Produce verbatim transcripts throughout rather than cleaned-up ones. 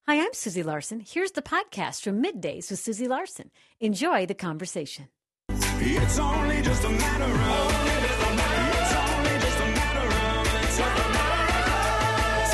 Hi, I'm Susie Larson. Here's the podcast from Middays with Susie Larson. Enjoy the conversation. It's only just a matter of, it's only just a matter of time.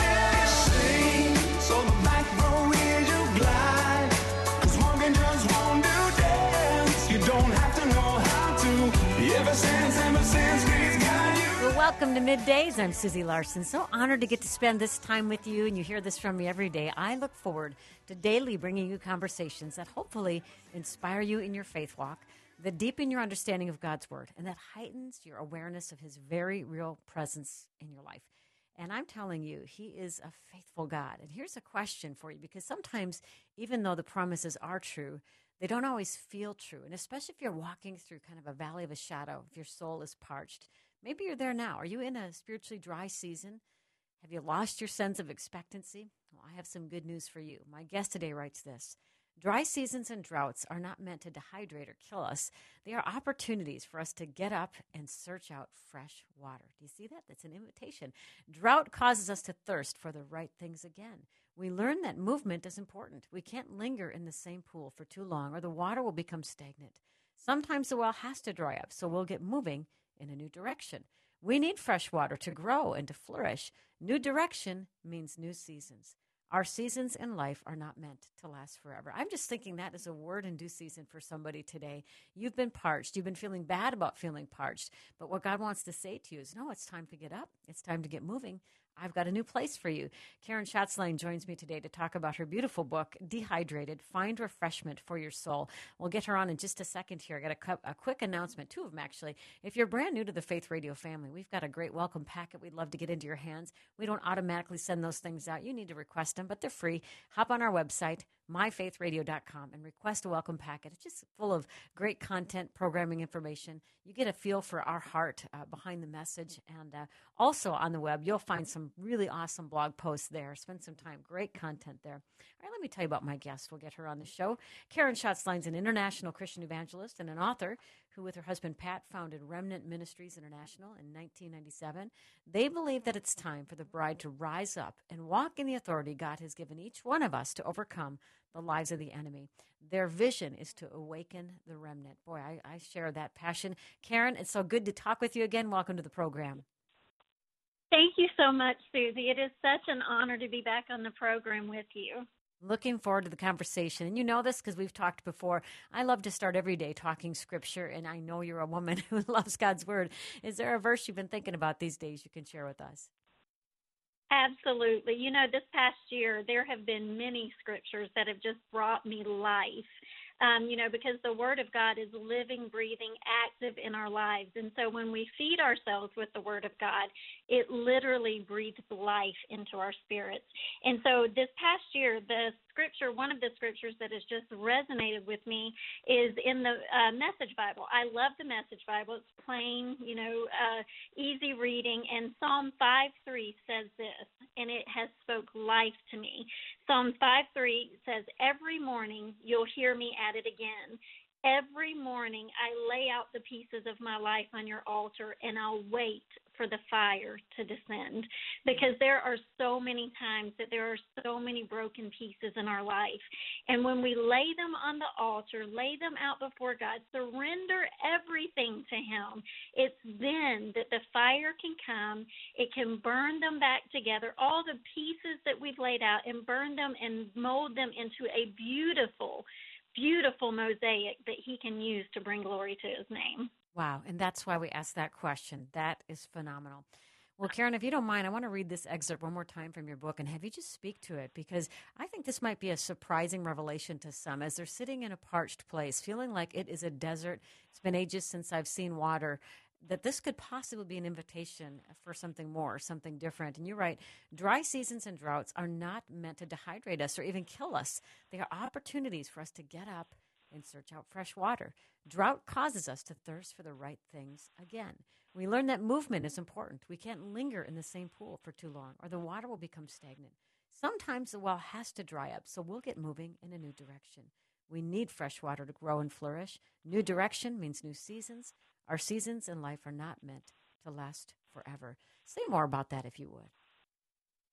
Sing, so the black road is your glide. 'Cause walking just won't do dance. You don't have to know how to. Ever since, ever since we've got you. Well, welcome to Middays. I'm Susie Larson. So honored to get to spend this time with you, and you hear this from me every day. I look forward to daily bringing you conversations that hopefully inspire you in your faith walk, that deepen your understanding of God's Word, and that heightens your awareness of His very real presence in your life. And I'm telling you, He is a faithful God. And here's a question for you, because sometimes, even though the promises are true, they don't always feel true. And especially if you're walking through kind of a valley of a shadow, if your soul is parched. Maybe you're there now. Are you in a spiritually dry season? Have you lost your sense of expectancy? Well, I have some good news for you. My guest today writes this. Dry seasons and droughts are not meant to dehydrate or kill us. They are opportunities for us to get up and search out fresh water. Do you see that? That's an invitation. Drought causes us to thirst for the right things again. We learn that movement is important. We can't linger in the same pool for too long, or the water will become stagnant. Sometimes the well has to dry up, so we'll get moving in a new direction. We need fresh water to grow and to flourish. New direction means new seasons. Our seasons in life are not meant to last forever. I'm just thinking that is a word in due season for somebody today. You've been parched. You've been feeling bad about feeling parched. But what God wants to say to you is, no, it's time to get up. It's time to get moving. I've got a new place for you. Karen Schatzline joins me today to talk about her beautiful book, Dehydrated, Find Refreshment for Your Soul. We'll get her on in just a second here. I got a, cu- a quick announcement, two of them actually. If you're brand new to the Faith Radio family, we've got a great welcome packet we'd love to get into your hands. We don't automatically send those things out. You need to request them, but they're free. Hop on our website, my faith radio dot com, and request a welcome packet. It's just full of great content, programming information. You get a feel for our heart uh, behind the message. And uh, also on the web, you'll find some really awesome blog posts there. Spend some time. Great content there. All right, let me tell you about my guest. We'll get her on the show. Karen Schatzline's an international Christian evangelist and an author who, with her husband Pat, founded Remnant Ministries International in nineteen ninety-seven. They believe that it's time for the bride to rise up and walk in the authority God has given each one of us to overcome the lives of the enemy. Their vision is to awaken the remnant. Boy, I, I share that passion. Karen, it's so good to talk with you again. Welcome to the program. Thank you so much, Susie. It is such an honor to be back on the program with you. Looking forward to the conversation. And you know this because we've talked before. I love to start every day talking scripture, and I know you're a woman who loves God's word. Is there a verse you've been thinking about these days you can share with us? Absolutely. You know, this past year, there have been many scriptures that have just brought me life. Um, you know, because the Word of God is living, breathing, active in our lives. And so when we feed ourselves with the Word of God, it literally breathes life into our spirits. And so this past year, the scripture, one of the scriptures that has just resonated with me is in the uh, Message Bible. I love the Message Bible. It's plain, you know, uh, easy reading. And Psalm five three says this, and it has spoke life to me. Psalm five three says, every morning you'll hear me at it again. Every morning I lay out the pieces of my life on your altar, and I'll wait for the fire to descend, because there are so many times that there are so many broken pieces in our life. And when we lay them on the altar, lay them out before God, surrender everything to Him, it's then that the fire can come. It can burn them back together, all the pieces that we've laid out, and burn them and mold them into a beautiful beautiful mosaic that He can use to bring glory to His name. Wow, and that's why we asked that question. That is phenomenal. Well, Karen, if you don't mind, I want to read this excerpt one more time from your book and have you just speak to it, because I think this might be a surprising revelation to some as they're sitting in a parched place, feeling like it is a desert. It's been ages since I've seen water, that this could possibly be an invitation for something more, something different. And you're right, dry seasons and droughts are not meant to dehydrate us or even kill us. They are opportunities for us to get up and search out fresh water. Drought causes us to thirst for the right things again. We learn that movement is important. We can't linger in the same pool for too long, or the water will become stagnant. Sometimes the well has to dry up, so we'll get moving in a new direction. We need fresh water to grow and flourish. New direction means new seasons. Our seasons in life are not meant to last forever. Say more about that if you would.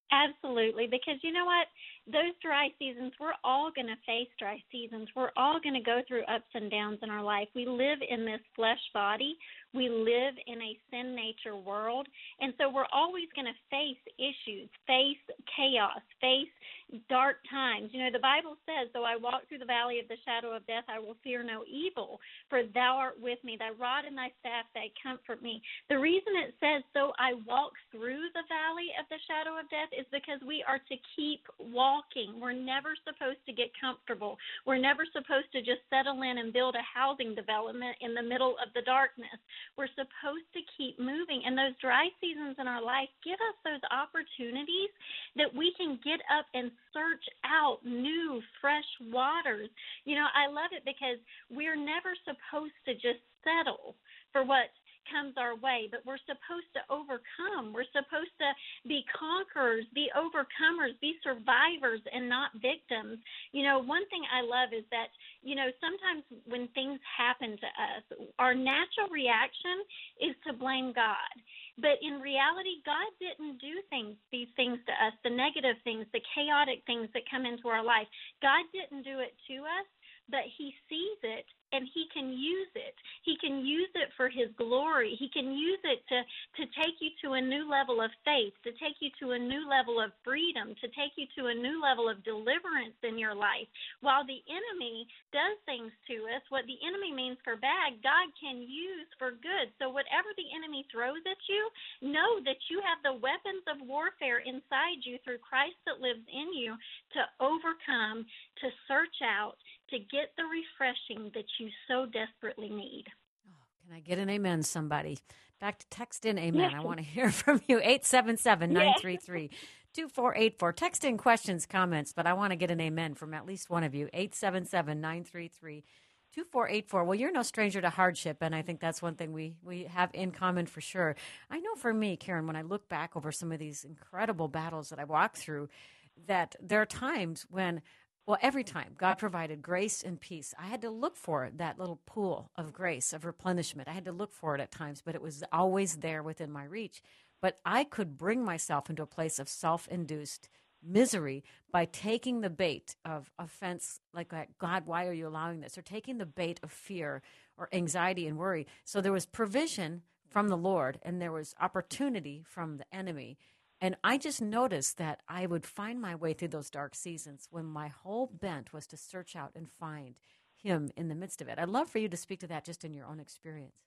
Absolutely, because you know what? Those dry seasons, we're all going to face dry seasons. We're all going to go through ups and downs in our life. We live in this flesh body. We live in a sin nature world. And so we're always going to face issues, face chaos, face dark times. You know, the Bible says, though I walk through the valley of the shadow of death, I will fear no evil, for thou art with me. Thy rod and thy staff, they comfort me. The reason it says, so I walk through the valley of the shadow of death, is because we are to keep walking. We're never supposed to get comfortable. We're never supposed to just settle in and build a housing development in the middle of the darkness. We're supposed to keep moving. And those dry seasons in our life give us those opportunities that we can get up and search out new, fresh waters. You know, I love it because we're never supposed to just settle for what comes our way, but we're supposed to overcome. We're supposed to be conquerors, be overcomers, be survivors, and not victims. You know, one thing I love is that, you know, sometimes when things happen to us, our natural reaction is to blame God. But in reality, God didn't do things, these things to us, the negative things, the chaotic things that come into our life. God didn't do it to us, but he sees it and he can use it. He can use it for his glory. He can use it to, to take you to a new level of faith, to take you to a new level of freedom, to take you to a new level of deliverance in your life. While the enemy does things to us, what the enemy means for bad, God can use for good. So whatever the enemy throws at you, know that you have the weapons of warfare inside you through Christ that lives in you to overcome, to search out, to get the refreshing that you so desperately need. Oh, can I get an amen, somebody? Back to text in amen. Yes. I want to hear from you. eight seven seven, nine three three, two four eight four. Text in questions, comments, but I want to get an amen from at least one of you. eight seven seven, nine three three, two four eight four. Well, you're no stranger to hardship, and I think that's one thing we, we have in common for sure. I know for me, Karen, when I look back over some of these incredible battles that I walked through, that there are times when Well, every time God provided grace and peace, I had to look for that little pool of grace, of replenishment. I had to look for it at times, but it was always there within my reach. But I could bring myself into a place of self-induced misery by taking the bait of offense, like, God, why are you allowing this? Or taking the bait of fear or anxiety and worry. So there was provision from the Lord, and there was opportunity from the enemy. And I just noticed that I would find my way through those dark seasons when my whole bent was to search out and find him in the midst of it. I'd love for you to speak to that just in your own experience.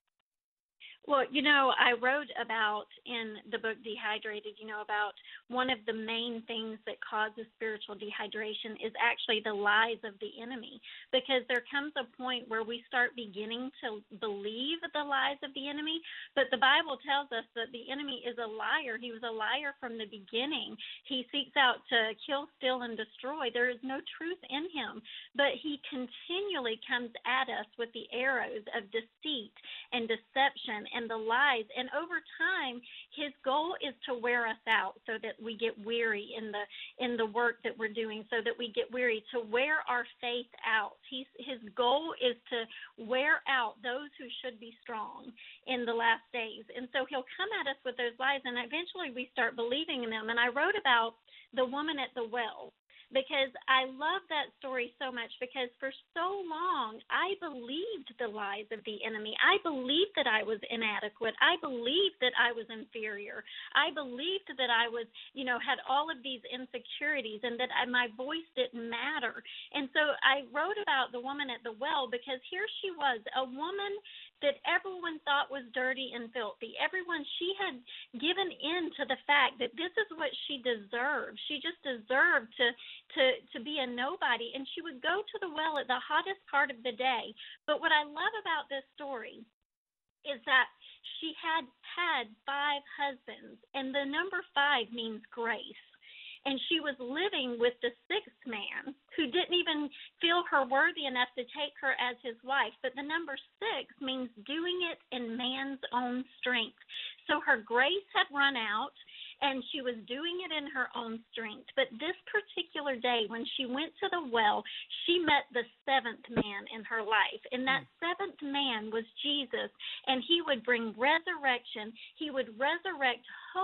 Well, you know, I wrote about in the book Dehydrated, you know, about one of the main things that causes spiritual dehydration is actually the lies of the enemy, because there comes a point where we start beginning to believe the lies of the enemy, but the Bible tells us that the enemy is a liar. He was a liar from the beginning. He seeks out to kill, steal, and destroy. There is no truth in him, but he continually comes at us with the arrows of deceit and deception and the lies. And over time, his goal is to wear us out so that we get weary in the in the work that we're doing, so that we get weary, to wear our faith out. He's, his goal is to wear out those who should be strong in the last days. And so he'll come at us with those lies, and eventually we start believing in them. And I wrote about the woman at the well, because I love that story so much, because for so long I believed the lies of the enemy. I believed that I was inadequate. I believed that I was inferior. I believed that I was, you know, had all of these insecurities and that I, my voice didn't matter. And so I wrote about the woman at the well, because here she was, a woman that everyone thought was dirty and filthy. Everyone, she had given in to the fact that this is what she deserved. She just deserved to to to be a nobody, and she would go to the well at the hottest part of the day. But what I love about this story is that she had had five husbands, and the number five means grace. And she was living with the sixth man who didn't even feel her worthy enough to take her as his wife. But the number six means doing it in man's own strength. So her grace had run out, and she was doing it in her own strength. But this particular day, when she went to the well, she met the seventh man in her life. And that seventh man was Jesus, and he would bring resurrection. He would resurrect hope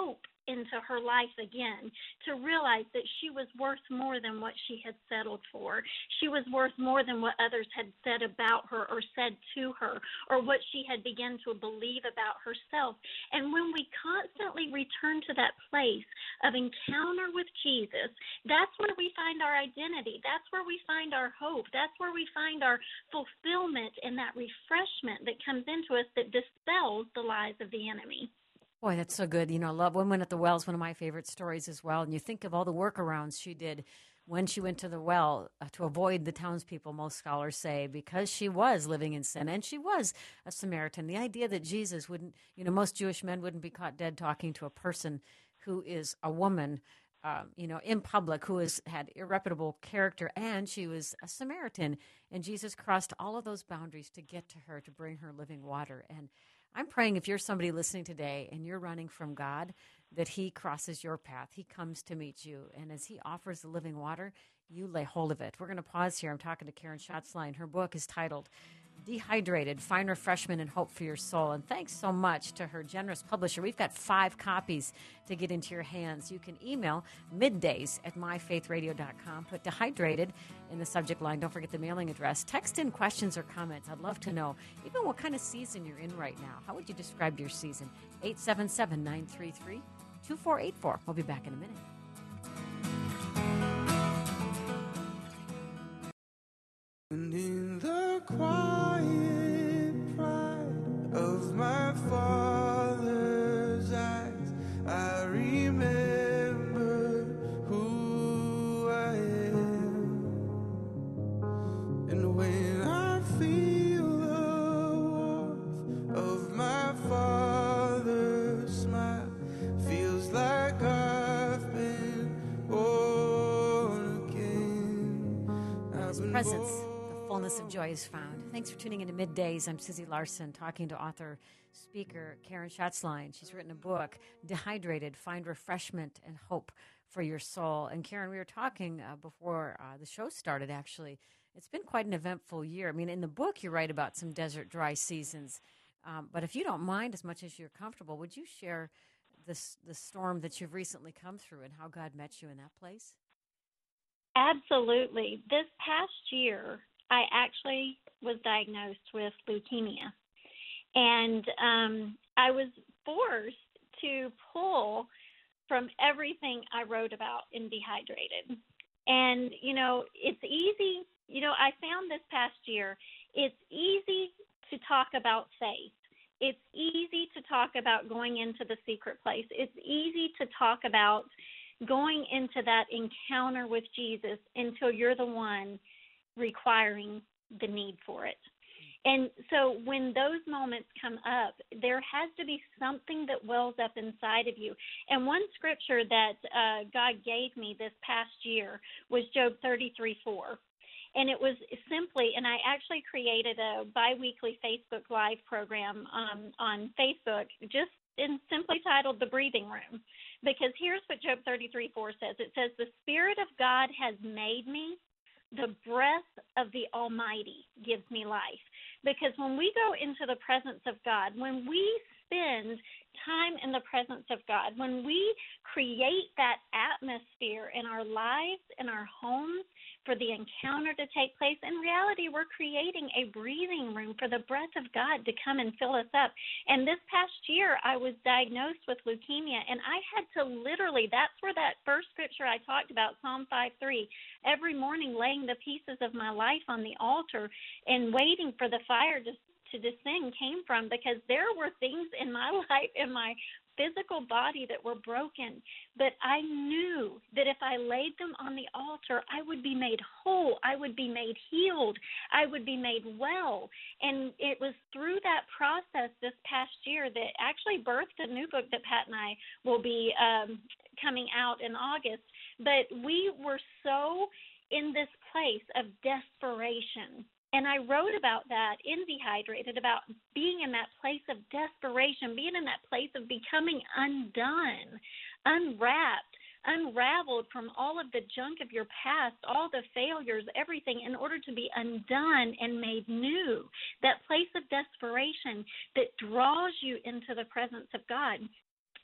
into her life again, to realize that she was worth more than what she had settled for. She was worth more than what others had said about her or said to her, or what she had begun to believe about herself. And when we constantly return to that place of encounter with Jesus, that's where we find our identity. That's where we find our hope. That's where we find our fulfillment and that refreshment that comes into us that dispels the lies of the enemy. Boy, that's so good. You know, Love Women at the Well is one of my favorite stories as well. And you think of all the workarounds she did when she went to the well uh, to avoid the townspeople, most scholars say, because she was living in sin and she was a Samaritan. The idea that Jesus wouldn't, you know, most Jewish men wouldn't be caught dead talking to a person who is a woman, um, you know, in public, who has had irreputable character, and she was a Samaritan. And Jesus crossed all of those boundaries to get to her, to bring her living water. And I'm praying if you're somebody listening today and you're running from God, that he crosses your path. He comes to meet you. And as he offers the living water, you lay hold of it. We're going to pause here. I'm talking to Karen Schatzline. Her book is titled Dehydrated, Find Refreshment and Hope for Your Soul. And thanks so much to her generous publisher. We've got five copies to get into your hands. You can email middays at my faith radio dot com. Put Dehydrated in the subject line. Don't forget the mailing address. Text in questions or comments. I'd love to know even what kind of season you're in right now. How would you describe your season? eight seven seven, nine three three, two four eight four. We'll be back in a minute. And in the quiet pride of my father's eyes, I remember who I am. And when I feel the warmth of my father's smile, feels like I've been born again. I've His been presence, born. the fullness of joy is found. Thanks for tuning into Middays. I'm Susie Larson, talking to author, speaker Karen Schatzline. She's written a book, Dehydrated, Find Refreshment and Hope for Your Soul. And Karen, we were talking uh, before uh, the show started, actually. It's been quite an eventful year. I mean, in the book, you write about some desert dry seasons. Um, but if you don't mind, as much as you're comfortable, would you share this the storm that you've recently come through and how God met you in that place? Absolutely. This past year, I actually was diagnosed with leukemia. And um, I was forced to pull from everything I wrote about in Dehydrated. And, you know, it's easy. You know, I found this past year, it's easy to talk about faith. It's easy to talk about going into the secret place. It's easy to talk about going into that encounter with Jesus until you're the one requiring the need for it. And so when those moments come up, there has to be something that wells up inside of you. And one scripture that uh, God gave me this past year was Job thirty-three four. And it was simply, and I actually created a biweekly Facebook Live program um, on Facebook, just in simply titled The Breathing Room. Because here's what Job thirty-three four says. It says, the Spirit of God has made me. The breath of the Almighty gives me life. Because when we go into the presence of God, when we spend time in the presence of God, when we create that atmosphere in our lives, in our homes, for the encounter to take place, in reality, we're creating a breathing room for the breath of God to come and fill us up. And this past year, I was diagnosed with leukemia, and I had to literally, that's where that first scripture I talked about, Psalm five three, every morning laying the pieces of my life on the altar and waiting for the fire to to descend came from, because there were things in my life, in my physical body, that were broken. But I knew that if I laid them on the altar, I would be made whole. I would be made healed. I would be made well. And it was through that process this past year that actually birthed a new book that Pat and I will be um, coming out in August. But we were so in this place of desperation. And I wrote about that in Dehydrated, about being in that place of desperation, being in that place of becoming undone, unwrapped, unraveled from all of the junk of your past, all the failures, everything, in order to be undone and made new. That place of desperation that draws you into the presence of God.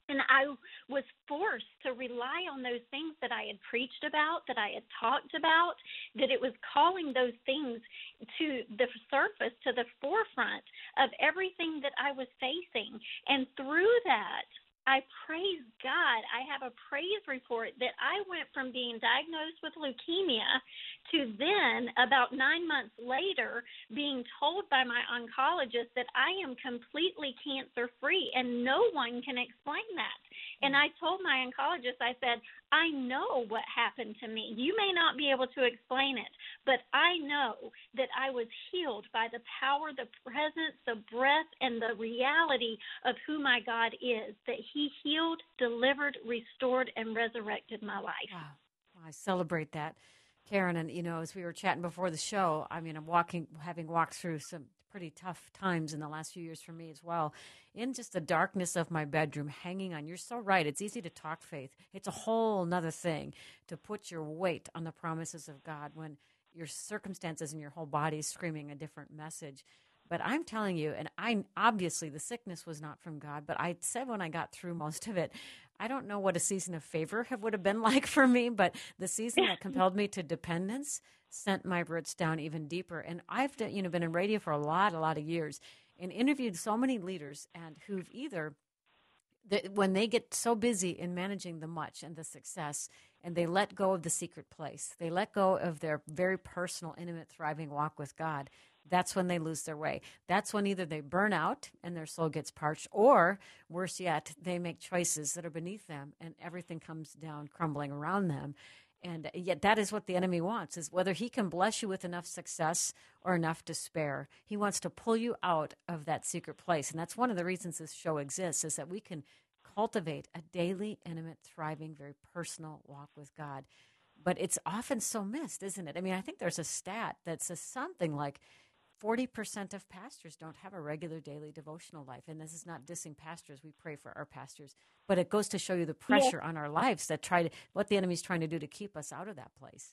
And I was forced to rely on those things that I had preached about, that I had talked about, that it was calling those things to the surface, to the forefront of everything that I was facing. And through that, I praise God. I have a praise report that I went from being diagnosed with leukemia to then, about nine months later, being told by my oncologist that I am completely cancer-free, and no one can explain that. And I told my oncologist, I said, I know what happened to me. You may not be able to explain it, but I know that I was healed by the power, the presence, the breath, and the reality of who my God is, that he healed, delivered, restored, and resurrected my life. Wow. Well, I celebrate that, Karen. And, you know, as we were chatting before the show, I mean, I'm walking, having walked through some pretty tough times in the last few years for me as well, in just the darkness of my bedroom, hanging on. You're so right. It's easy to talk faith. It's a whole nother thing to put your weight on the promises of God when your circumstances and your whole body is screaming a different message. But I'm telling you, and I obviously the sickness was not from God, but I said when I got through most of it, I don't know what a season of favor have, would have been like for me, but the season that compelled me to dependence sent my roots down even deeper. And I've you know been in radio for a lot, a lot of years and interviewed so many leaders and who've either, that when they get so busy in managing the much and the success and they let go of the secret place, they let go of their very personal, intimate, thriving walk with God, that's when they lose their way. That's when either they burn out and their soul gets parched, or worse yet, they make choices that are beneath them and everything comes down crumbling around them. And yet that is what the enemy wants, is whether he can bless you with enough success or enough despair. He wants to pull you out of that secret place. And that's one of the reasons this show exists, is that we can cultivate a daily, intimate, thriving, very personal walk with God. But it's often so missed, isn't it? I mean, I think there's a stat that says something like forty percent of pastors don't have a regular daily devotional life. And this is not dissing pastors. We pray for our pastors. But it goes to show you the pressure yeah. on our lives that try to, what the enemy's trying to do to keep us out of that place.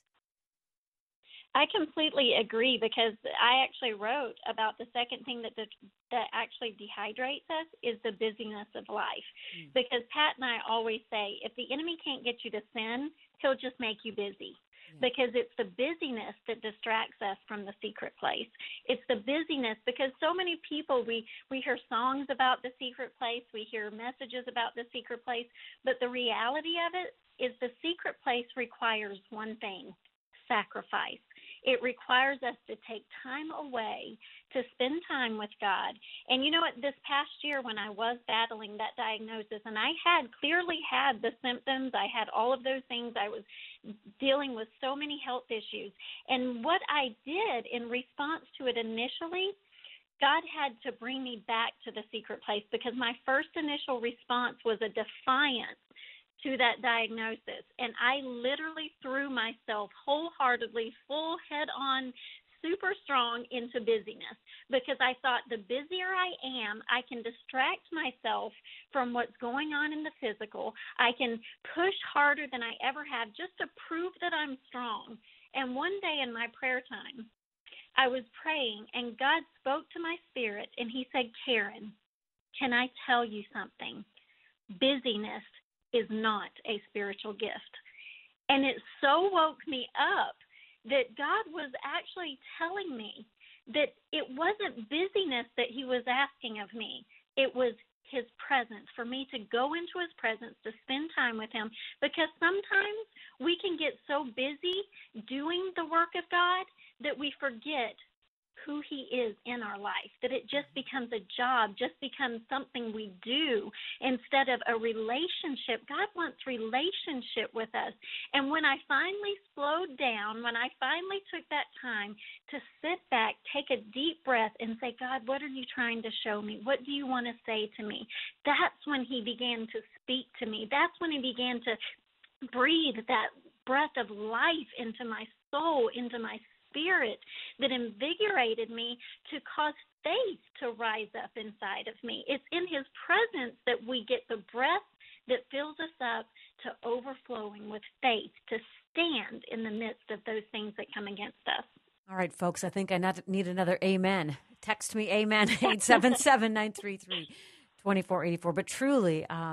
I completely agree, because I actually wrote about the second thing that the, that actually dehydrates us is the busyness of life. Mm. Because Pat and I always say, if the enemy can't get you to sin, he'll just make you busy. Because it's the busyness that distracts us from the secret place. It's the busyness, because so many people, we, we hear songs about the secret place, we hear messages about the secret place, but the reality of it is the secret place requires one thing: sacrifice. It requires us to take time away to spend time with God. And you know what, this past year when I was battling that diagnosis, and I had clearly had the symptoms, I had all of those things, I was dealing with so many health issues. And what I did in response to it initially, God had to bring me back to the secret place, because my first initial response was a defiance to that diagnosis. And I literally threw myself wholeheartedly, full head on, super strong into busyness, because I thought the busier I am, I can distract myself from what's going on in the physical. I can push harder than I ever have just to prove that I'm strong. And one day in my prayer time, I was praying, and God spoke to my spirit, and he said, Karen, can I tell you something? Busyness is not a spiritual gift. And it so woke me up that God was actually telling me that it wasn't busyness that he was asking of me. It was his presence, for me to go into his presence, to spend time with him. Because sometimes we can get so busy doing the work of God that we forget who he is in our life, that it just becomes a job, just becomes something we do instead of a relationship. God wants relationship with us. And when I finally slowed down, when I finally took that time to sit back, take a deep breath and say, God, what are you trying to show me? What do you want to say to me? That's when he began to speak to me. That's when he began to breathe that breath of life into my soul, into my spirit, that invigorated me to cause faith to rise up inside of me. It's in his presence that we get the breath that fills us up to overflowing with faith, to stand in the midst of those things that come against us. All right, folks, I think I need another amen. Text me amen, eight seven seven, nine three three, two four eight four. But truly, um,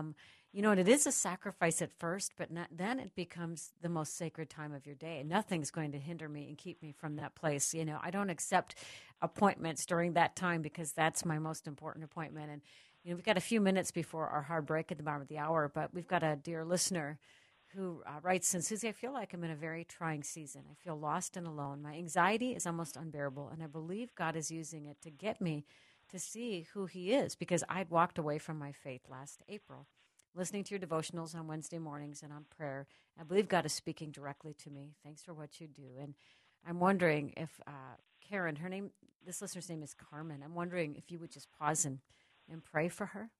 You know, and it is a sacrifice at first, but not, then it becomes the most sacred time of your day. And nothing's going to hinder me and keep me from that place. You know, I don't accept appointments during that time because that's my most important appointment. And, you know, we've got a few minutes before our hard break at the bottom of the hour, but we've got a dear listener who uh, writes, and Susie, I feel like I'm in a very trying season. I feel lost and alone. My anxiety is almost unbearable, and I believe God is using it to get me to see who he is, because I'd walked away from my faith last April. Listening to your devotionals on Wednesday mornings and on prayer, I believe God is speaking directly to me. Thanks for what you do. And I'm wondering if uh, Karen, her name, this listener's name is Carmen. I'm wondering if you would just pause and, and pray for her.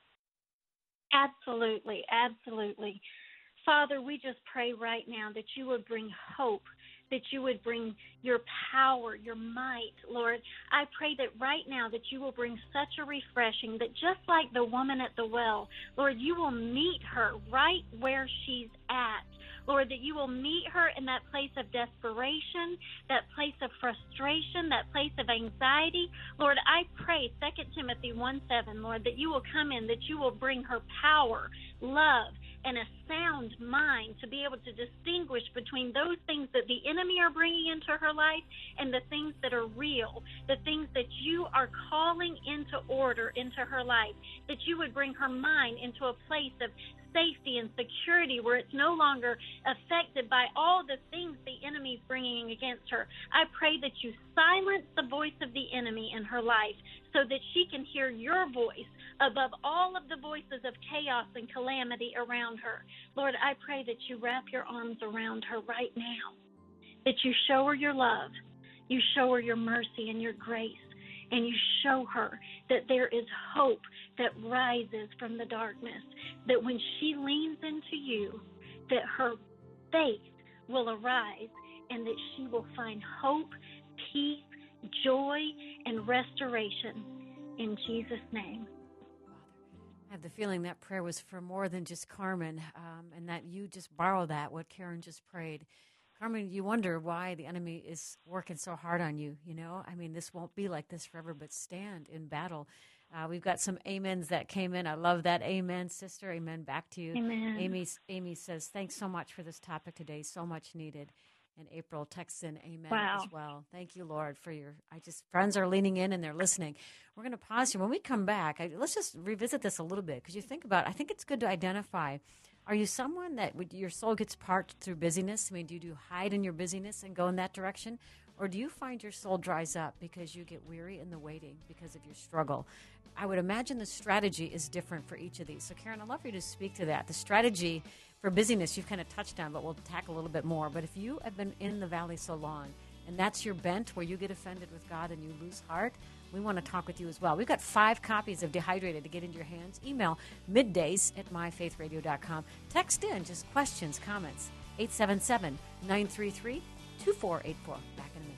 Absolutely, absolutely. Father, we just pray right now that you would bring hope, that you would bring your power, your might, Lord. I pray that right now that you will bring such a refreshing that just like the woman at the well, Lord, you will meet her right where she's at. Lord, that you will meet her in that place of desperation, that place of frustration, that place of anxiety. Lord, I pray, Second Timothy one seven, Lord, that you will come in, that you will bring her power, love, and a sound mind to be able to distinguish between those things that the enemy are bringing into her life and the things that are real, the things that you are calling into order into her life, that you would bring her mind into a place of safety and security where it's no longer affected by all the things the enemy is bringing against her. I pray that you silence the voice of the enemy in her life so that she can hear your voice above all of the voices of chaos and calamity around her. Lord, I pray that you wrap your arms around her right now, that you show her your love, you show her your mercy and your grace, and you show her that there is hope that rises from the darkness, that when she leans into you, that her faith will arise and that she will find hope, peace, joy, and restoration in Jesus' name. I have the feeling that prayer was for more than just Carmen, um, and that you just borrow that, what Karen just prayed. Carmen, you wonder why the enemy is working so hard on you, you know? I mean, this won't be like this forever, but stand in battle. Uh, we've got some amens that came in. I love that. Amen, sister. Amen. Back to you. Amen. Amy, Amy says, thanks so much for this topic today. So much needed. And April texts in amen wow. as well. Thank you, Lord, for your, I just, friends are leaning in and they're listening. We're going to pause here. When we come back, I, let's just revisit this a little bit, because you think about, I think it's good to identify, are you someone that would, your soul gets parched through busyness? I mean, do you hide in your busyness and go in that direction? Or do you find your soul dries up because you get weary in the waiting because of your struggle? I would imagine the strategy is different for each of these. So, Karen, I'd love for you to speak to that. The strategy for busyness, you've kind of touched on, but we'll tackle a little bit more. But if you have been in the valley so long, and that's your bent where you get offended with God and you lose heart, we want to talk with you as well. We've got five copies of Dehydrated to get into your hands. Email middays at my faith radio dot com. Text in just questions, comments, eight seven seven, nine three three, two four eight four. Back in a minute.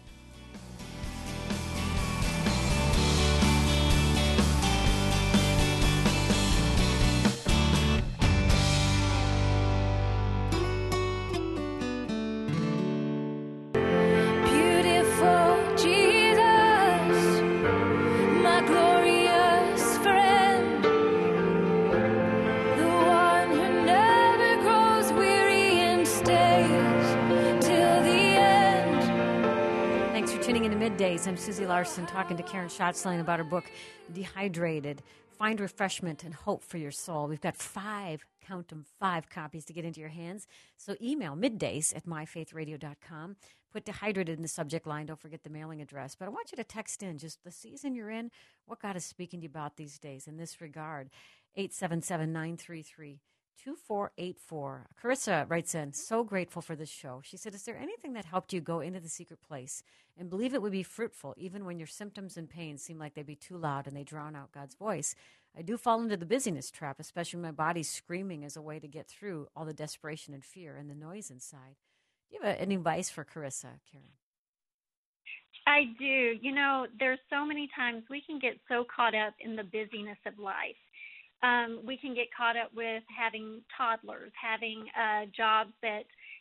Middays. I'm Susie Larson talking to Karen Schatzline about her book, Dehydrated, Find Refreshment and Hope for Your Soul. We've got five, count them, five copies to get into your hands. So email middays at my faith radio dot com. Put Dehydrated in the subject line. Don't forget the mailing address. But I want you to text in just the season you're in, what God is speaking to you about these days in this regard. eight seven seven, nine three three, two four eight four. Carissa writes in, so grateful for this show. She said, is there anything that helped you go into the secret place and believe it would be fruitful even when your symptoms and pains seem like they'd be too loud and they drown out God's voice? I do fall into the busyness trap, especially when my body's screaming as a way to get through all the desperation and fear and the noise inside. Do you have any advice for Carissa, Karen? I do. You know, there's so many times we can get so caught up in the busyness of life. Um, we can get caught up with having toddlers, having uh, jobs that,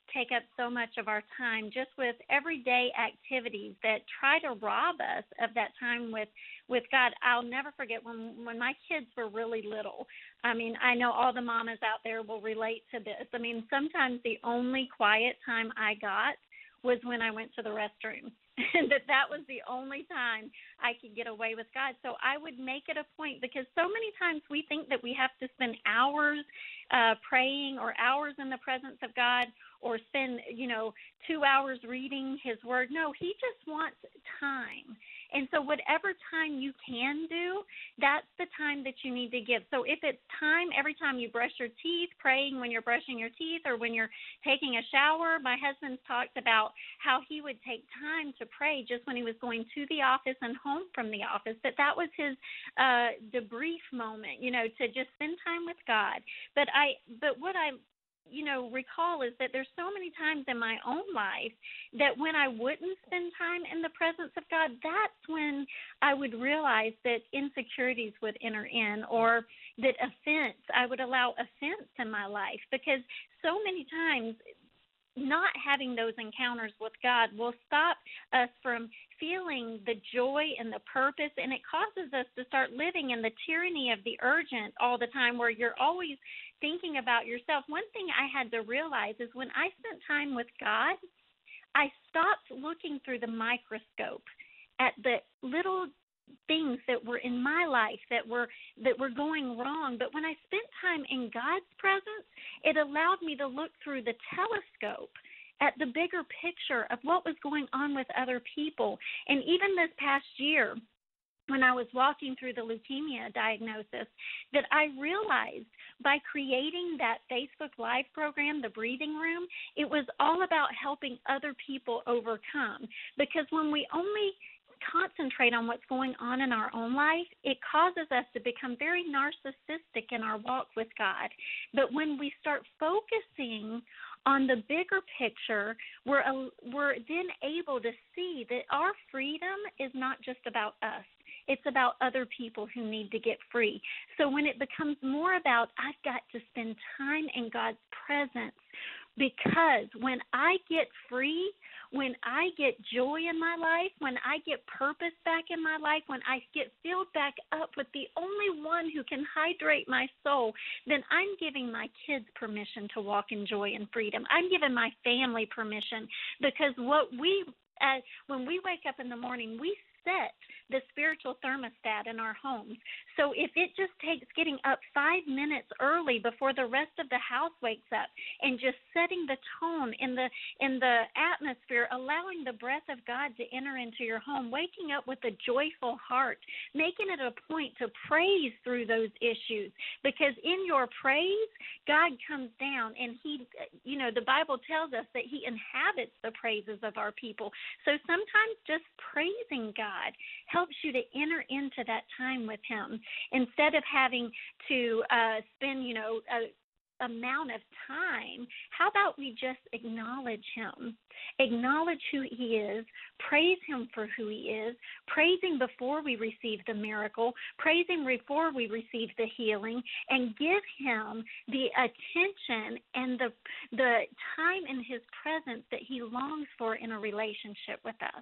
take up so much of our time just with everyday activities that try to rob us of that time with, with God. I'll never forget when, when my kids were really little. I mean, I know all the mamas out there will relate to this. I mean, sometimes the only quiet time I got was when I went to the restroom. And that that was the only time I could get away with God. So I would make it a point, because so many times we think that we have to spend hours uh, praying or hours in the presence of God, or spend, you know, two hours reading his word. No, he just wants time. And so whatever time you can do, that's the time that you need to give. So if it's time every time you brush your teeth, praying when you're brushing your teeth, or when you're taking a shower, my husband's talked about how he would take time to pray just when he was going to the office and home from the office, that that was his uh, debrief moment, you know, to just spend time with God. But I, but what I you know, recall is that there's so many times in my own life that when I wouldn't spend time in the presence of God, that's when I would realize that insecurities would enter in, or that offense, I would allow offense in my life, because so many times not having those encounters with God will stop us from feeling the joy and the purpose, and it causes us to start living in the tyranny of the urgent all the time, where you're always thinking about yourself. One thing I had to realize is when I spent time with God, I stopped looking through the microscope at the little things that were in my life that were that were going wrong. But when I spent time in God's presence, it allowed me to look through the telescope at the bigger picture of what was going on with other people. And even this past year, when I was walking through the leukemia diagnosis, that I realized by creating that Facebook Live program, The Breathing Room, it was all about helping other people overcome. Because when we only concentrate on what's going on in our own life, it causes us to become very narcissistic in our walk with God. But when we start focusing on the bigger picture, we're, we're then able to see that our freedom is not just about us. It's about other people who need to get free. So when it becomes more about, I've got to spend time in God's presence, because when I get free, when I get joy in my life, when I get purpose back in my life, when I get filled back up with the only one who can hydrate my soul, then I'm giving my kids permission to walk in joy and freedom. I'm giving my family permission, because what we, uh, when we wake up in the morning, we set the spiritual thermostat in our homes. So if it just takes getting up five minutes early before the rest of the house wakes up, and just setting the tone in the in the atmosphere, allowing the breath of God to enter into your home, waking up with a joyful heart, making it a point to praise through those issues, because in your praise, God comes down, and he, you know, the Bible tells us that he inhabits the praises of our people. So sometimes just praising God helps you to enter into that time with him, instead of having to uh, spend, you know, a amount of time. How about we just acknowledge him, acknowledge who he is, praise him for who he is, praise him before we receive the miracle, praise him before we receive the healing, and give him the attention and the the time in his presence that he longs for in a relationship with us.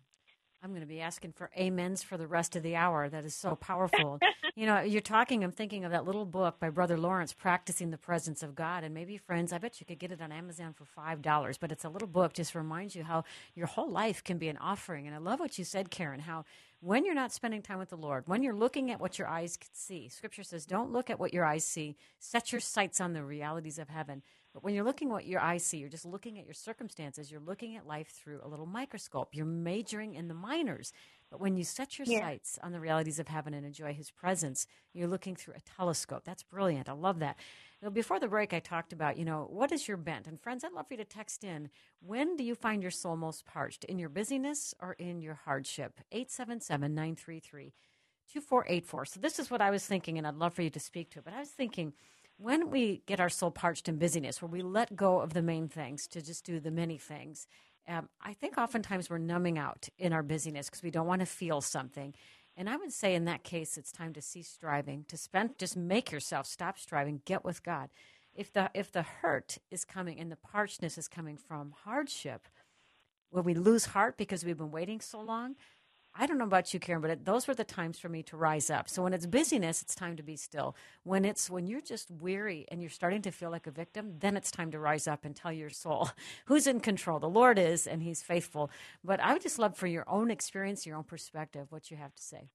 I'm going to be asking for amens for the rest of the hour. That is so powerful. You know, you're talking, I'm thinking of that little book by Brother Lawrence, Practicing the Presence of God. And maybe, friends, I bet you could get it on Amazon for five dollars. But it's a little book, just reminds you how your whole life can be an offering. And I love what you said, Karen, how when you're not spending time with the Lord, when you're looking at what your eyes can see, Scripture says, don't look at what your eyes see. Set your sights on the realities of heaven. But when you're looking at what your eyes see, you're just looking at your circumstances. You're looking at life through a little microscope. You're majoring in the minors. But when you set your yeah. sights on the realities of heaven and enjoy his presence, you're looking through a telescope. That's brilliant. I love that. Now, before the break, I talked about, you know, what is your bent? And friends, I'd love for you to text in. When do you find your soul most parched? In your busyness or in your hardship? eight seven seven, nine three three, two four eight four. So this is what I was thinking, and I'd love for you to speak to it. But I was thinking, when we get our soul parched in busyness, where we let go of the main things to just do the many things, um, I think oftentimes we're numbing out in our busyness because we don't want to feel something. And I would say in that case, it's time to cease striving, to spend, just make yourself stop striving, get with God. if the if the hurt is coming and the parchness is coming from hardship, where we lose heart because we've been waiting so long, I don't know about you, Karen, but it, those were the times for me to rise up. So when it's busyness, it's time to be still. When it's when you're just weary and you're starting to feel like a victim, then it's time to rise up and tell your soul who's in control. The Lord is, and He's faithful. But I would just love for your own experience, your own perspective, what you have to say.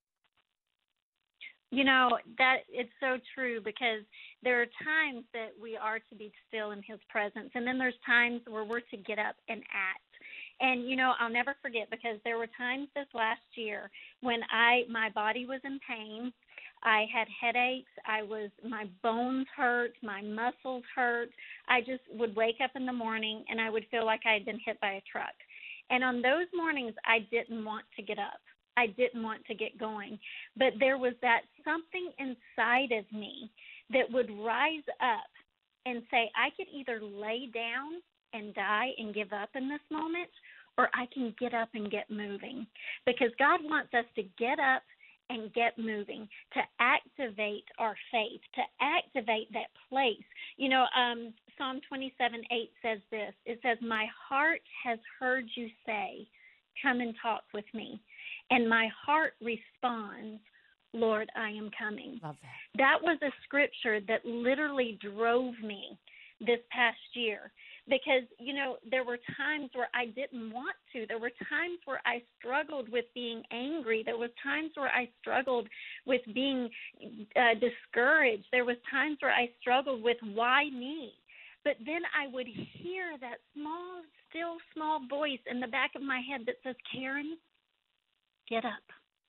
You know, that it's so true, because there are times that we are to be still in His presence, and then there's times where we're to get up and act. And, you know, I'll never forget, because there were times this last year when I my body was in pain. I had headaches. I was my bones hurt. My muscles hurt. I just would wake up in the morning and I would feel like I had been hit by a truck. And on those mornings, I didn't want to get up. I didn't want to get going. But there was that something inside of me that would rise up and say, I could either lay down and die and give up in this moment, or I can get up and get moving. Because God wants us to get up and get moving, to activate our faith, to activate that place. You know, um, Psalm twenty-seven eight says this. It says, my heart has heard you say, come and talk with me. And my heart responds, Lord, I am coming. Love that. That was a scripture that literally drove me this past year. Because, you know, there were times where I didn't want to. There were times where I struggled with being angry. There was times where I struggled with being uh, discouraged. There was times where I struggled with why me. But then I would hear that small, still small voice in the back of my head that says, Karen, get up.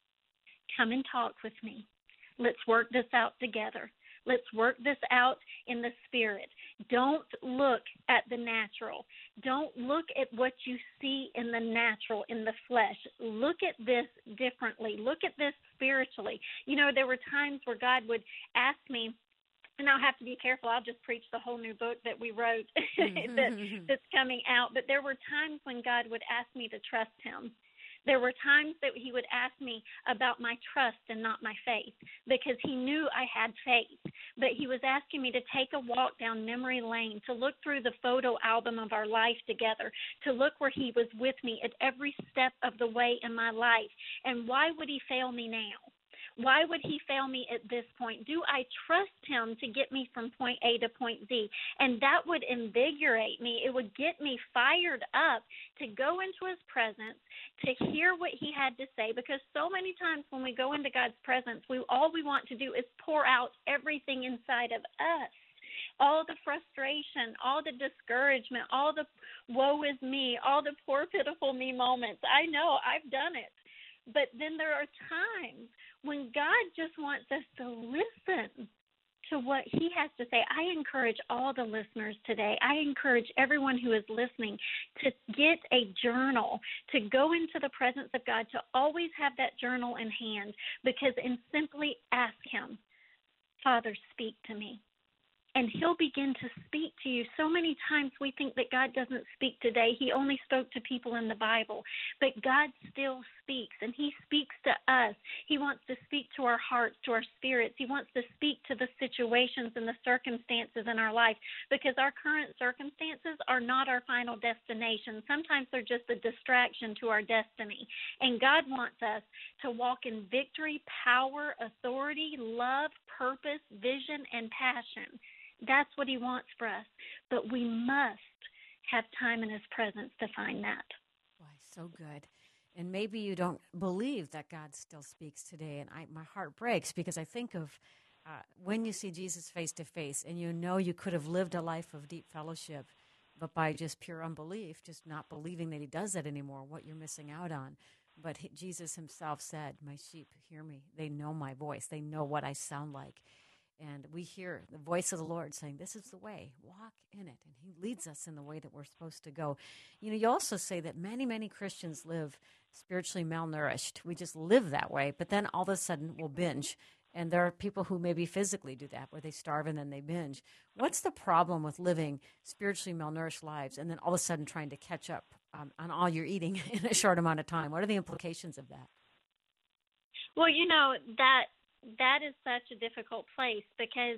Come and talk with me. Let's work this out together. Let's work this out in the spirit. Don't look at the natural. Don't look at what you see in the natural, in the flesh. Look at this differently. Look at this spiritually. You know, there were times where God would ask me, and I'll have to be careful. I'll just preach the whole new book that we wrote that, that's coming out. But there were times when God would ask me to trust Him. There were times that He would ask me about my trust and not my faith, because He knew I had faith. But He was asking me to take a walk down memory lane, to look through the photo album of our life together, to look where He was with me at every step of the way in my life. And why would He fail me now? Why would He fail me at this point? Do I trust Him to get me from point A to point Z? And that would invigorate me. It would get me fired up to go into His presence, to hear what He had to say, because so many times when we go into God's presence, we all we want to do is pour out everything inside of us. All the frustration, all the discouragement, all the woe is me, all the poor, pitiful me moments. I know, I've done it. But then there are times when God just wants us to listen to what He has to say. I encourage all the listeners today, I encourage everyone who is listening to get a journal, to go into the presence of God, to always have that journal in hand, because and simply ask Him, Father, speak to me. And He'll begin to speak to you. So many times we think that God doesn't speak today. He only spoke to people in the Bible. But God still speaks, and He speaks to us. He wants to speak to our hearts, to our spirits. He wants to speak to the situations and the circumstances in our life, because our current circumstances are not our final destination. Sometimes they're just a distraction to our destiny. And God wants us to walk in victory, power, authority, love, purpose, vision, and passion. That's what He wants for us. But we must have time in His presence to find that. Boy, so good. And maybe you don't believe that God still speaks today. And I, my heart breaks, because I think of uh, when you see Jesus face to face, and you know you could have lived a life of deep fellowship, but by just pure unbelief, just not believing that He does that anymore, what you're missing out on. But he, Jesus Himself said, my sheep hear me. They know my voice. They know what I sound like. And we hear the voice of the Lord saying, this is the way, walk in it. And He leads us in the way that we're supposed to go. You know, you also say that many, many Christians live spiritually malnourished. We just live that way, but then all of a sudden we'll binge. And there are people who maybe physically do that, where they starve and then they binge. What's the problem with living spiritually malnourished lives and then all of a sudden trying to catch up um, on all you're eating in a short amount of time? What are the implications of that? Well, you know, that that is such a difficult place, because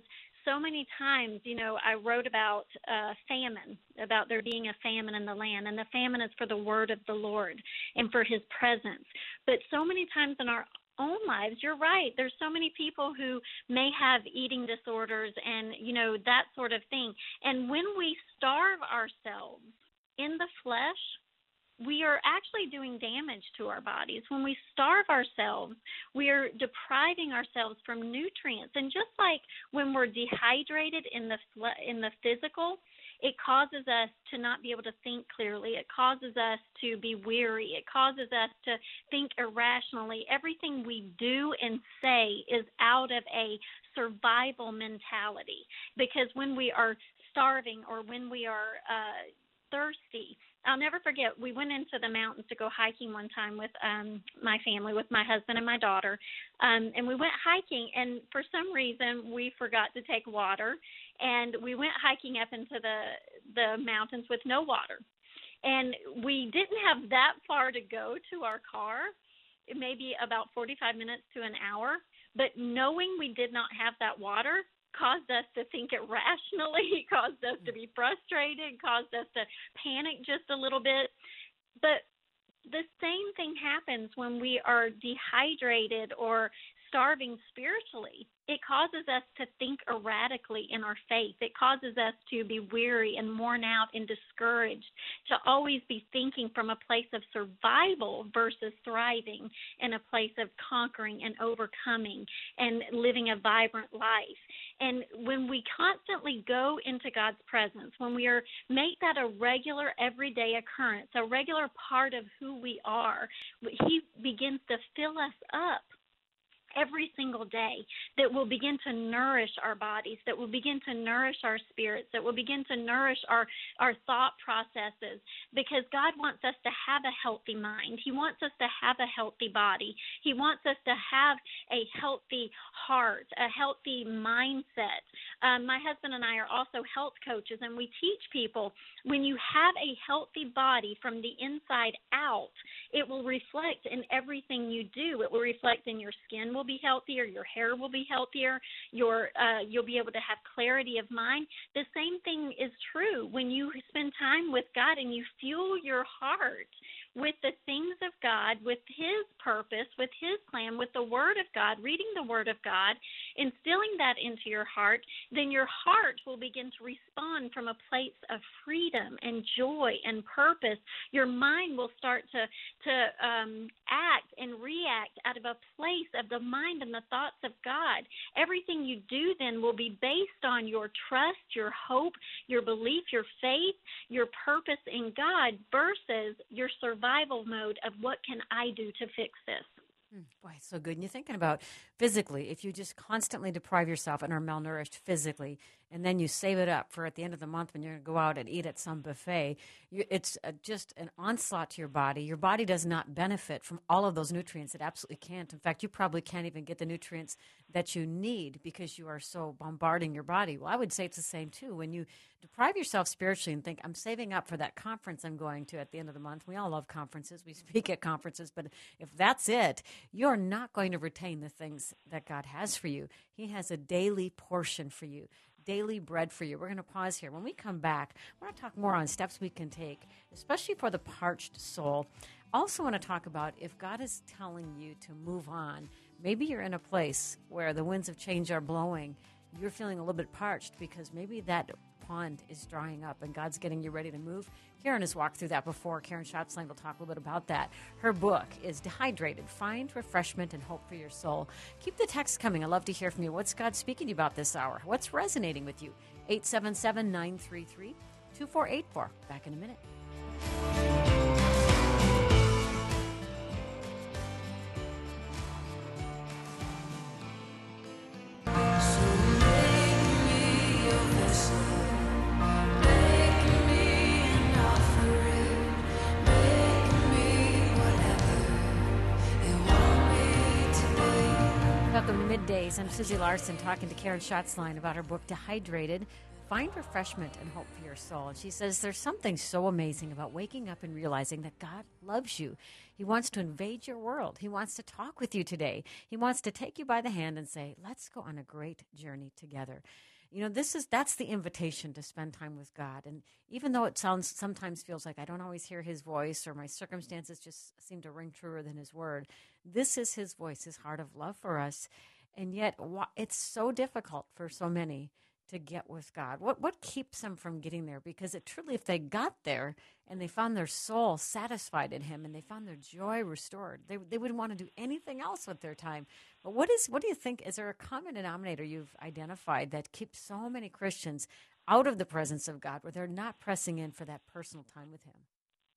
so many times, you know, I wrote about uh, famine, about there being a famine in the land, and the famine is for the word of the Lord and for his presence. But so many times in our own lives, you're right, there's so many people who may have eating disorders and, you know, that sort of thing. And when we starve ourselves in the flesh, we are actually doing damage to our bodies. When we starve ourselves, we are depriving ourselves from nutrients. And just like when we're dehydrated in the in the physical, it causes us to not be able to think clearly. It causes us to be weary. It causes us to think irrationally. Everything we do and say is out of a survival mentality, because when we are starving or when we are uh, thirsty, I'll never forget, we went into the mountains to go hiking one time with um, my family, with my husband and my daughter, um, and we went hiking, and for some reason we forgot to take water, and we went hiking up into the, the mountains with no water. And we didn't have that far to go to our car, maybe about forty-five minutes to an hour, but knowing we did not have that water caused us to think irrationally, caused us to be frustrated, caused us to panic just a little bit. But the same thing happens when we are dehydrated or starving spiritually. It causes us to think erratically in our faith. It causes us to be weary and worn out and discouraged, to always be thinking from a place of survival versus thriving in a place of conquering and overcoming and living a vibrant life. And when we constantly go into God's presence, when we are make that a regular everyday occurrence, a regular part of who we are, he begins to fill us up every single day, that will begin to nourish our bodies, that will begin to nourish our spirits, that will begin to nourish our, our thought processes, because God wants us to have a healthy mind. He wants us to have a healthy body. He wants us to have a healthy heart, a healthy mindset. Um, my husband and I are also health coaches, and we teach people when you have a healthy body from the inside out, it will reflect in everything you do. It will reflect in your skin will be healthier, your hair will be healthier, your uh, you'll be able to have clarity of mind. The same thing is true when you spend time with God and you fuel your heart with the things of God, with his purpose, with his plan, with the word of God, reading the word of God, instilling that into your heart, then your heart will begin to respond from a place of freedom and joy and purpose. Your mind will start to, to um, act and react out of a place of the mind and the thoughts of God. Everything you do then will be based on your trust, your hope, your belief, your faith, your purpose in God versus your survival mode of what can I do to fix this. Boy, it's so good. And you're thinking about physically, if you just constantly deprive yourself and are malnourished physically, and then you save it up for at the end of the month when you're going to go out and eat at some buffet, you, it's uh, just an onslaught to your body. Your body does not benefit from all of those nutrients. It absolutely can't. In fact, you probably can't even get the nutrients that you need because you are so bombarding your body. Well, I would say it's the same, too. When you deprive yourself spiritually and think, I'm saving up for that conference I'm going to at the end of the month. We all love conferences. We speak at conferences. But if that's it, you're not going to retain the things that God has for you. He has a daily portion for you, daily bread for you. We're going to pause here. When we come back, I want to talk more on steps we can take, especially for the parched soul. Also want to talk about if God is telling you to move on. Maybe you're in a place where the winds of change are blowing. You're feeling a little bit parched because maybe that pond is drying up and God's getting you ready to move. Karen has walked through that before. Karen Schatzline will talk a little bit about that. Her book is Dehydrated, Find Refreshment and Hope for Your Soul. Keep the text coming. I'd love to hear from you. What's God speaking to you about this hour? What's resonating with you? eight seven seven, nine three three, two four eight four. Back in a minute. Welcome to Middays. I'm Susie Larson talking to Karen Schatzline about her book, Dehydrated, Find Refreshment and Hope for Your Soul. And she says there's something so amazing about waking up and realizing that God loves you. He wants to invade your world. He wants to talk with you today. He wants to take you by the hand and say, let's go on a great journey together. You know, this is that's the invitation to spend time with God. And even though it sounds sometimes feels like I don't always hear his voice or my circumstances just seem to ring truer than his word, this is his voice, his heart of love for us. And yet it's so difficult for so many to get with God. What what keeps them from getting there? Because it truly, if they got there and they found their soul satisfied in him and they found their joy restored, they they wouldn't want to do anything else with their time. But what is what do you think? Is there a common denominator you've identified that keeps so many Christians out of the presence of God, where they're not pressing in for that personal time with him?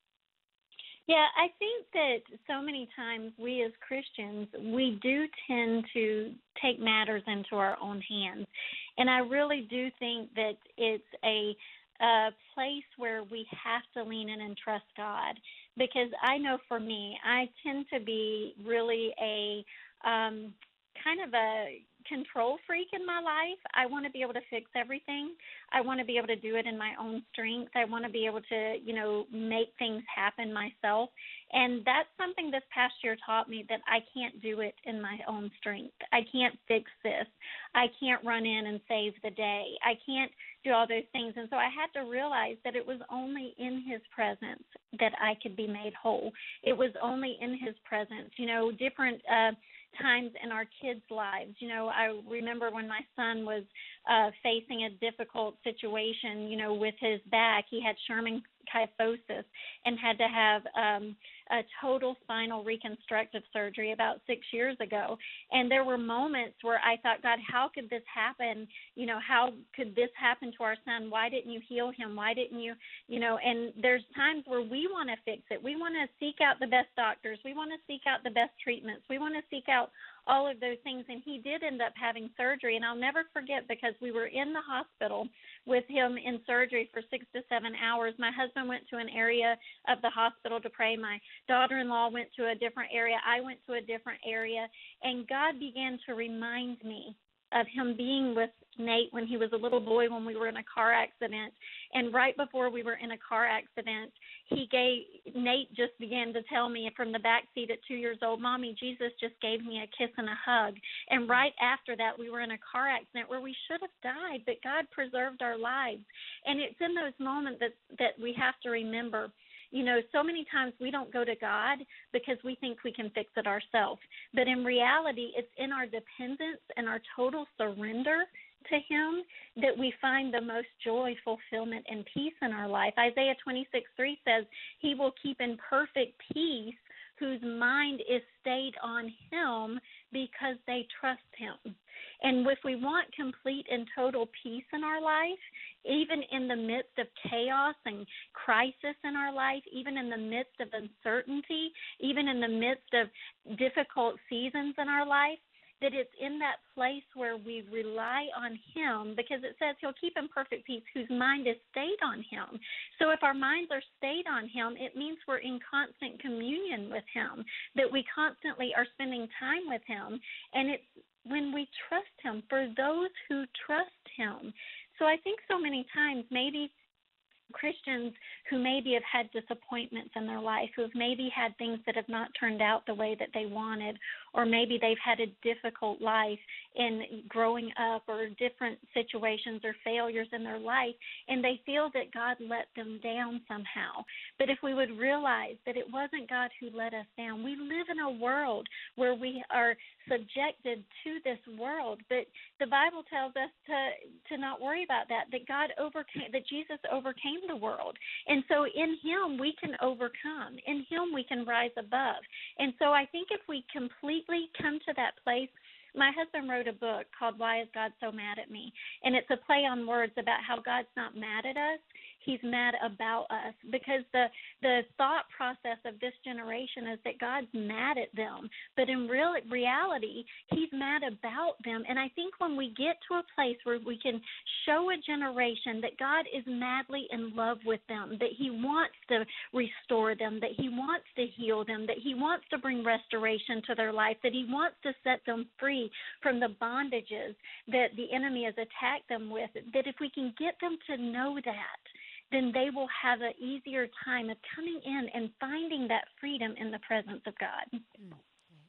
Yeah, I think that so many times we as Christians, we do tend to take matters into our own hands. And I really do think that it's a, a place where we have to lean in and trust God. Because I know for me, I tend to be really a um, kind of a control freak in my life. I want to be able to fix everything. I want to be able to do it in my own strength. I want to be able to, you know, make things happen myself. And that's something this past year taught me, that I can't do it in my own strength. I can't fix this. I can't run in and save the day. I can't do all those things. And so I had to realize that it was only in his presence that I could be made whole. It was only in his presence. You know, different uh, times in our kids' lives. You know, I remember when my son was uh, facing a difficult situation, you know, with his back. He had Sherman kyphosis and had to have um, a total spinal reconstructive surgery about six years ago. And there were moments where I thought, God, how could this happen? You know, how could this happen to our son? Why didn't you heal him? Why didn't you, you know, and there's times where we want to fix it. We want to seek out the best doctors. We want to seek out the best treatments. We want to seek out all of those things. And he did end up having surgery. And I'll never forget, because we were in the hospital with him in surgery for six to seven hours. My husband went to an area of the hospital to pray. My daughter-in-law went to a different area. I went to a different area. And God began to remind me of him being with Nate when he was a little boy, when we were in a car accident. And right before we were in a car accident, he gave Nate just began to tell me from the back seat at two years old, Mommy, Jesus just gave me a kiss and a hug. And right after that, we were in a car accident where we should have died, but God preserved our lives. And it's in those moments that, that we have to remember, you know, so many times we don't go to God because we think we can fix it ourselves. But in reality, it's in our dependence and our total surrender to him that we find the most joy, fulfillment, and peace in our life. Isaiah twenty-six three says, he will keep in perfect peace whose mind is stayed on him because they trust him. And if we want complete and total peace in our life, even in the midst of chaos and crisis in our life, even in the midst of uncertainty, even in the midst of difficult seasons in our life, that it's in that place where we rely on him, because it says he'll keep in perfect peace whose mind is stayed on him. So if our minds are stayed on him, it means we're in constant communion with him, that we constantly are spending time with him. And it's when we trust him, for those who trust him. So I think so many times maybe Christians who maybe have had disappointments in their life, who have maybe had things that have not turned out the way that they wanted, or maybe they've had a difficult life in growing up, or different situations or failures in their life, and they feel that God let them down somehow. But if we would realize that it wasn't God who let us down, we live in a world where we are subjected to this world, but the Bible tells us to, to not worry about that, that God overcame, that Jesus overcame the world. And so in him we can overcome. In him we can rise above. And so I think if we completely come to that place, my husband wrote a book called Why Is God So Mad at Me? And it's a play on words about how God's not mad at us. He's mad about us, because the, the thought process of this generation is that God's mad at them. But in real reality, he's mad about them. And I think when we get to a place where we can show a generation that God is madly in love with them, that he wants to restore them, that he wants to heal them, that he wants to bring restoration to their life, that he wants to set them free from the bondages that the enemy has attacked them with, that if we can get them to know that, then they will have an easier time of coming in and finding that freedom in the presence of God.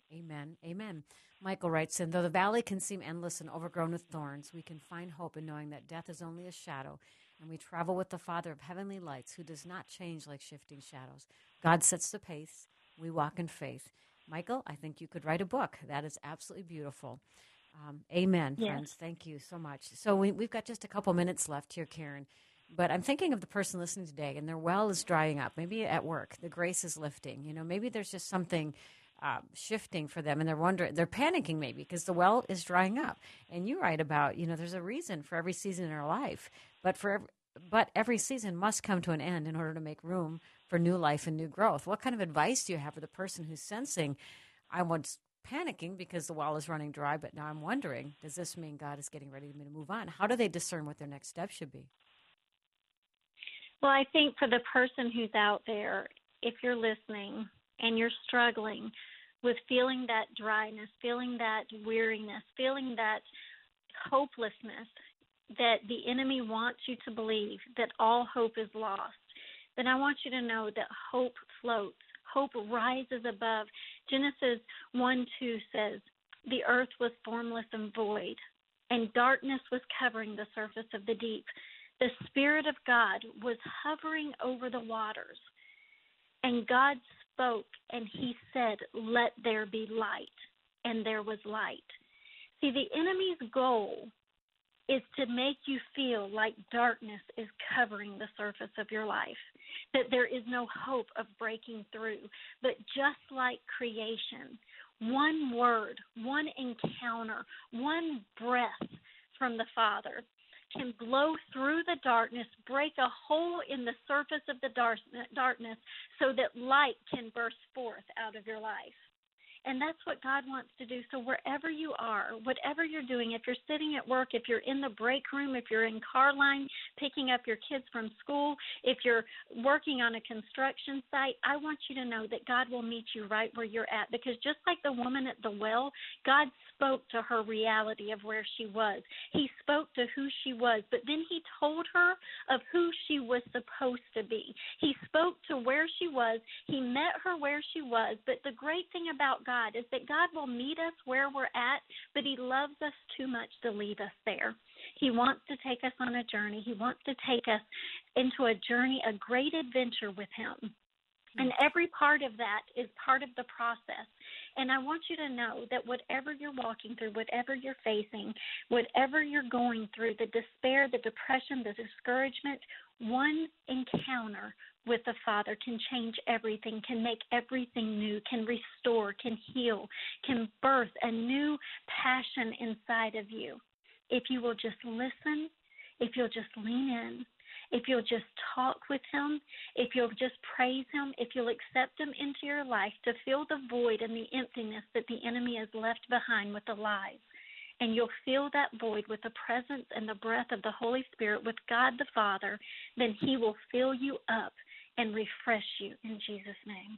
Amen. Amen. Michael writes in, though the valley can seem endless and overgrown with thorns, we can find hope in knowing that death is only a shadow, and we travel with the Father of heavenly lights, who does not change like shifting shadows. God sets the pace. We walk in faith. Michael, I think you could write a book. That is absolutely beautiful. Um, amen, Yes. friends. Thank you so much. So we, we've got just a couple minutes left here, Karen. But I'm thinking of the person listening today, and their well is drying up. Maybe at work, the grace is lifting. You know, maybe there's just something uh, shifting for them, and they're wondering, they're panicking maybe because the well is drying up. And you write about, you know, there's a reason for every season in our life, but for every, but every season must come to an end in order to make room for new life and new growth. What kind of advice do you have for the person who's sensing, I was panicking because the well is running dry, but now I'm wondering, does this mean God is getting ready for me to move on? How do they discern what their next step should be? Well, I think for the person who's out there, if you're listening and you're struggling with feeling that dryness, feeling that weariness, feeling that hopelessness, that the enemy wants you to believe that all hope is lost, then I want you to know that hope floats. Hope rises above. Genesis one two says, the earth was formless and void, and darkness was covering the surface of the deep. The Spirit of God was hovering over the waters, and God spoke, and he said, let there be light, and there was light. See, the enemy's goal is to make you feel like darkness is covering the surface of your life, that there is no hope of breaking through. But just like creation, one word, one encounter, one breath from the Father can blow through the darkness, break a hole in the surface of the darkness so that light can burst forth out of your life. And that's what God wants to do. So wherever you are, whatever you're doing, if you're sitting at work, if you're in the break room, if you're in car line picking up your kids from school, if you're working on a construction site, I want you to know that God will meet you right where you're at. Because just like the woman at the well, God spoke to her reality of where she was. He spoke to who she was, but then he told her of who she was supposed to be. He spoke to where she was. He met her where she was. But the great thing about God is that God will meet us where we're at, but he loves us too much to leave us there. He wants to take us on a journey. He wants to take us into a journey, a great adventure with him. And every part of that is part of the process. And I want you to know that whatever you're walking through, whatever you're facing, whatever you're going through, the despair, the depression, the discouragement, one encounter with the Father can change everything, can make everything new, can restore, can heal, can birth a new passion inside of you. If you will just listen, if you'll just lean in, if you'll just talk with him, if you'll just praise him, if you'll accept him into your life to fill the void and the emptiness that the enemy has left behind with the lies. And you'll fill that void with the presence and the breath of the Holy Spirit, with God the Father, then he will fill you up and refresh you in Jesus' name.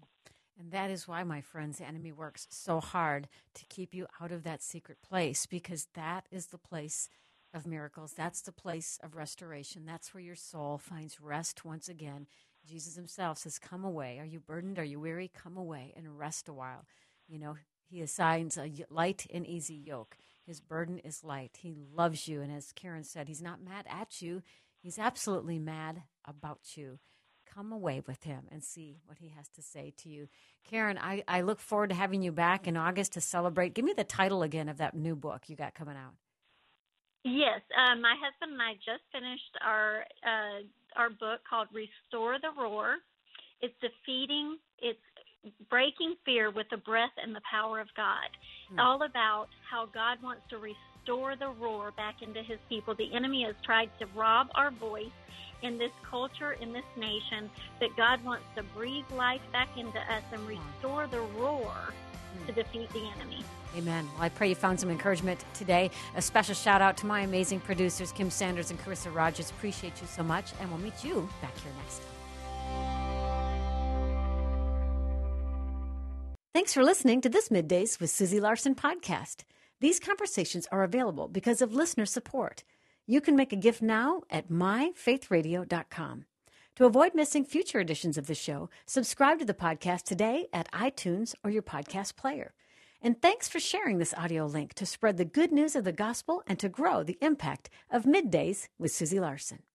And that is why, my friends, the enemy works so hard to keep you out of that secret place, because that is the place of miracles. That's the place of restoration. That's where your soul finds rest once again. Jesus himself says, come away. Are you burdened? Are you weary? Come away and rest a while. You know, he assigns a light and easy yoke. His burden is light. He loves you. And as Karen said, he's not mad at you. He's absolutely mad about you. Come away with him and see what he has to say to you. Karen, I, I look forward to having you back in August to celebrate. Give me the title again of that new book you got coming out. Yes, uh, my husband and I just finished our uh, our book called Restore the Roar. It's defeating, it's breaking fear with the breath and the power of God. Hmm. All about how God wants to restore the roar back into his people. The enemy has tried to rob our voice in this culture, in this nation, but God wants to breathe life back into us and restore the roar to defeat the enemy. Amen. Well, I pray you found some encouragement today. A special shout out to my amazing producers, Kim Sanders and Carissa Rogers. Appreciate you so much, and we'll meet you back here next time. Thanks for listening to this Middays with Susie Larson podcast. These conversations are available because of listener support. You can make a gift now at my faith radio dot com. To avoid missing future editions of the show, subscribe to the podcast today at iTunes or your podcast player. And thanks for sharing this audio link to spread the good news of the gospel and to grow the impact of Middays with Susie Larson.